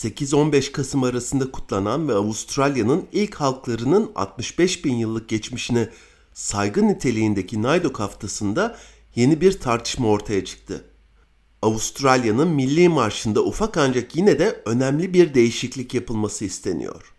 8-15 Kasım arasında kutlanan ve Avustralya'nın ilk halklarının 65 bin yıllık geçmişine saygı niteliğindeki Naidok haftasında yeni bir tartışma ortaya çıktı. Avustralya'nın milli marşında ufak ancak yine de önemli bir değişiklik yapılması isteniyor.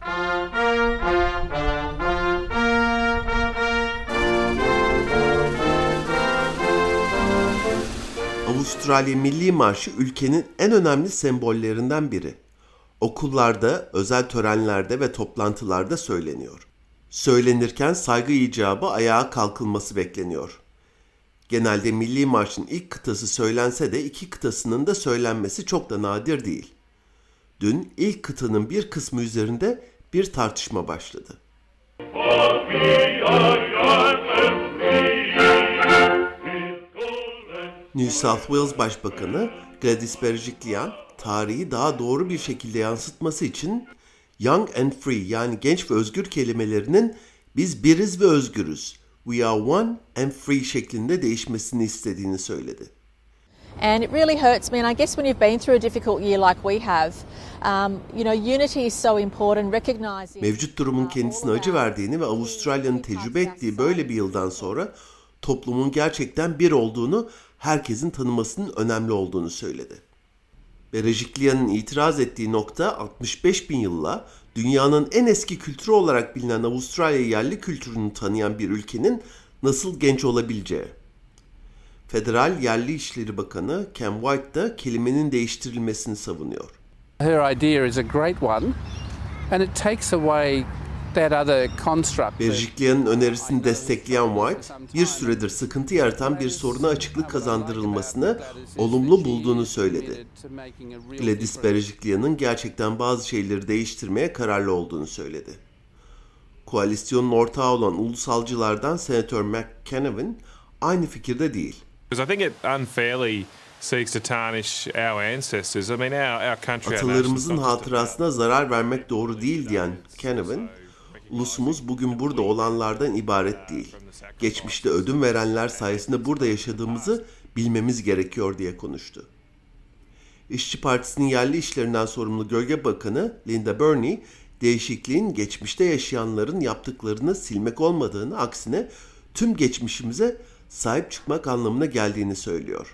Avustralya Milli Marşı ülkenin en önemli sembollerinden biri. Okullarda, özel törenlerde ve toplantılarda söyleniyor. Söylenirken saygı icabı ayağa kalkılması bekleniyor. Genelde Milli Marş'ın ilk kıtası söylense de iki kıtasının da söylenmesi çok da nadir değil. Dün ilk kıtanın bir kısmı üzerinde bir tartışma başladı. New South Wales Başbakanı Gladys Berejiklian, tarihi daha doğru bir şekilde yansıtması için young and free yani genç ve özgür kelimelerinin biz biriz ve özgürüz, we are one and free şeklinde değişmesini istediğini söyledi. And it really hurts me, and I guess when you've been through a difficult year like we have, unity is so important, recognizing... Mevcut durumun kendisine acı verdiğini ve Avustralya'nın tecrübe ettiği böyle bir yıldan sonra toplumun gerçekten bir olduğunu, herkesin tanımasının önemli olduğunu söyledi. Berejiklian'ın itiraz ettiği nokta 65 bin yılla dünyanın en eski kültürü olarak bilinen Avustralya yerli kültürünü tanıyan bir ülkenin nasıl genç olabileceği. Federal Yerli İşleri Bakanı Cam White da kelimenin değiştirilmesini savunuyor. Her idea is a great one and it takes away that other construct. Berejiklian'ın önerisini destekleyen White, bir süredir sıkıntı yaratan bir soruna açıklık kazandırılmasını olumlu bulduğunu söyledi. Gladys Berejiklian'ın gerçekten bazı şeyleri değiştirmeye kararlı olduğunu söyledi. Koalisyonun ortağı olan ulusalcılardan Senatör McCanavan aynı fikirde değil. I think it unfairly seeks to tarnish our ancestors. I mean, our country, Atalarımızın hatırasına zarar vermek doğru değil diyen Canavan, ulusumuz bugün burada olanlardan ibaret değil. Geçmişte ödün verenler sayesinde burada yaşadığımızı bilmemiz gerekiyor diye konuştu. İşçi Partisi'nin yerli işlerinden sorumlu Gölge Bakanı Linda Burney, değişikliğin geçmişte yaşayanların yaptıklarını silmek olmadığını, aksine tüm geçmişimize sahip çıkmak anlamına geldiğini söylüyor.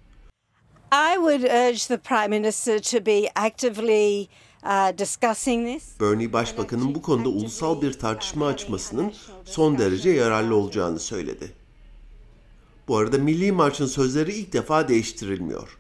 I would urge the Prime Minister to be actively discussing this. Burney Başbakan'ın bu konuda ulusal bir tartışma açmasının son derece yararlı olacağını söyledi. Bu arada Milli Marş'ın sözleri ilk defa değiştirilmiyor.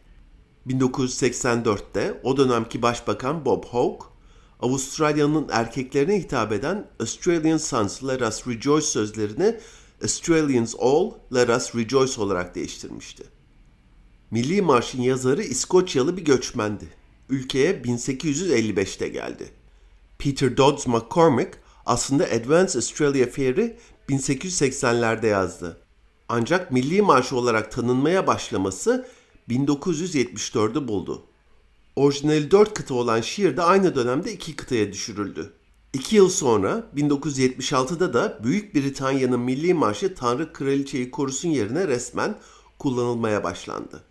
1984'te o dönemki Başbakan Bob Hawke, Avustralya'nın erkeklerine hitap eden Australian Sons Let Us Rejoice sözlerini Australians All Let Us Rejoice olarak değiştirmişti. Milli Marş'ın yazarı İskoçyalı bir göçmendi. Ülkeye 1855'te geldi. Peter Dodds McCormick aslında Advance Australia Fair'i 1880'lerde yazdı. Ancak Milli Marşı olarak tanınmaya başlaması 1974'ü buldu. Orijinali 4 kıta olan şiir de aynı dönemde 2 kıtaya düşürüldü. 2 yıl sonra 1976'da da Büyük Britanya'nın Milli Marşı Tanrı Kraliçeyi Korusun yerine resmen kullanılmaya başlandı.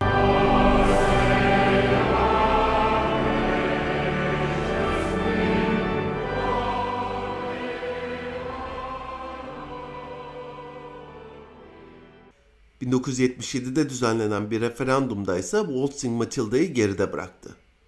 ...1977'de düzenlenen bir referandumda ise Waltzing Matilda'yı geride bıraktı.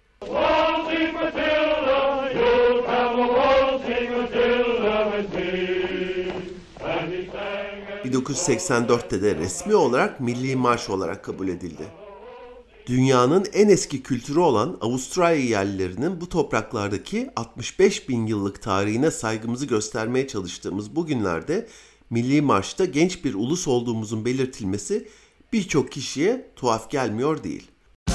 1984'te de resmi olarak Milli Marş olarak kabul edildi. Dünyanın en eski kültürü olan Avustralya yerlilerinin bu topraklardaki 65 bin yıllık tarihine saygımızı göstermeye çalıştığımız bu günlerde Milli Marş'ta genç bir ulus olduğumuzun belirtilmesi birçok kişiye tuhaf gelmiyor değil.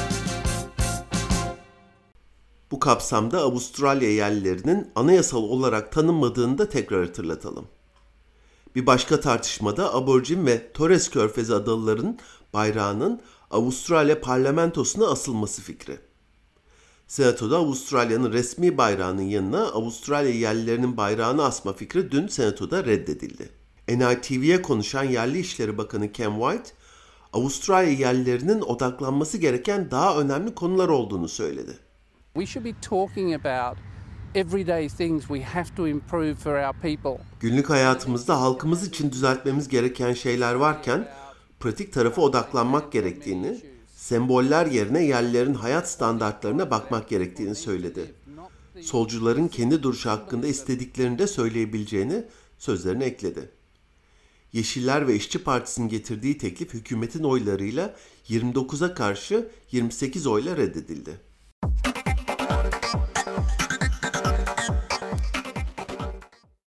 Bu kapsamda Avustralya yerlilerinin anayasal olarak tanınmadığını da tekrar hatırlatalım. Bir başka tartışmada Aborjin ve Torres Körfezi adalıların bayrağının Avustralya parlamentosuna asılması fikri. Senatoda Avustralya'nın resmi bayrağının yanına Avustralya yerlilerinin bayrağını asma fikri dün Senatoda reddedildi. NITV'ye konuşan Yerli İşleri Bakanı Cam White, Avustralya yerlilerinin odaklanması gereken daha önemli konular olduğunu söyledi. We should be talking about everyday things we have to improve for our people. Günlük hayatımızda halkımız için düzeltmemiz gereken şeyler varken pratik tarafa odaklanmak gerektiğini, semboller yerine yerlilerin hayat standartlarına bakmak gerektiğini söyledi. Solcuların kendi duruşu hakkında istediklerini de söyleyebileceğini sözlerine ekledi. Yeşiller ve İşçi Partisi'nin getirdiği teklif hükümetin oylarıyla 29'a karşı 28 oyla reddedildi.